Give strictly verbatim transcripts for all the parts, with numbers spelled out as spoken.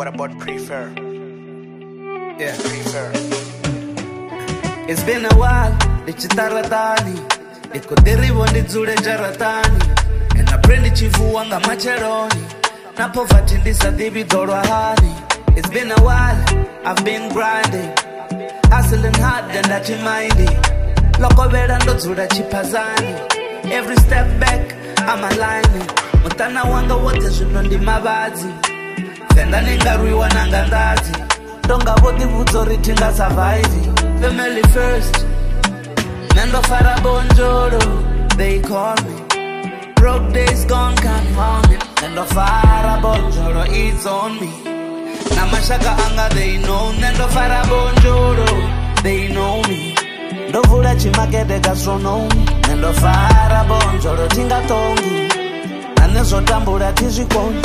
what about prefer? Yeah, Prefer. it's been a while. Ndichitaratani ndiko derivo ndidzule jaratani enapre ndichivua nga macheroni na poverty ndisadhibidorwa hani. It's been a while, I've been grinding, hustling hard and achiminding. Lokobera ndodzula chipazani, every step back I'm aligning. Mutana wanga wote zvino ndimavadzi, fenda ningarwiwa nanga ndadzi. Donga voti vudzori tinga survive. Family first, Nando Fara Bonjoro, they call me. Broke days gone, can't harm me. Nando Fara Bonjoro, it's on me. Namashaka anga, they know. Nando Fara Bonjoro, they know me. Ndovula chimagede gastronomy. Nando Fara Bonjoro, tinga tongi. Nanezo tambura tizikoni.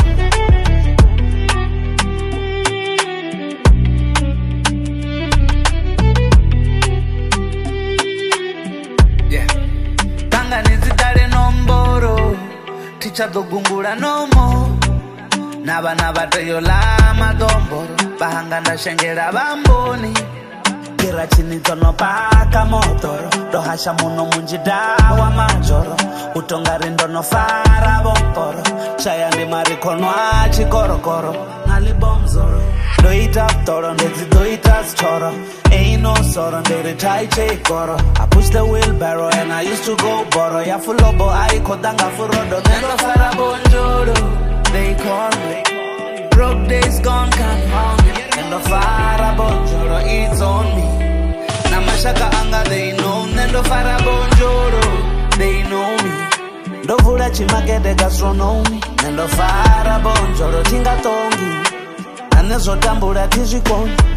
Tichadogungula no more. Naba naba teyola madomboro. Bahanganda shengera bamboni. Kira chini tono paka motoro. Dohasha muno munjida wa majoro. Utongari ndono fara bomporo. Chaya ndi marikono achi koro koro. Nali bomzoro. Do it up toro ndezi do it as choro. Ain't no sorrow, they retire che koro. I push the wheelbarrow and I used to go borrow. Ya fulobo I kodanga furodo. Nendo Fara Bonjoro, they call me. Broke days gone, can't harm me. Nendo Fara Bonjoro, it's on me. Namashaka anga, they know. Nendo Fara Bonjoro, they know me. Ndovula chimagede gastronomy. Nendo Fara Bonjoro, tinga tongi. Nanezo tambura tizikoni.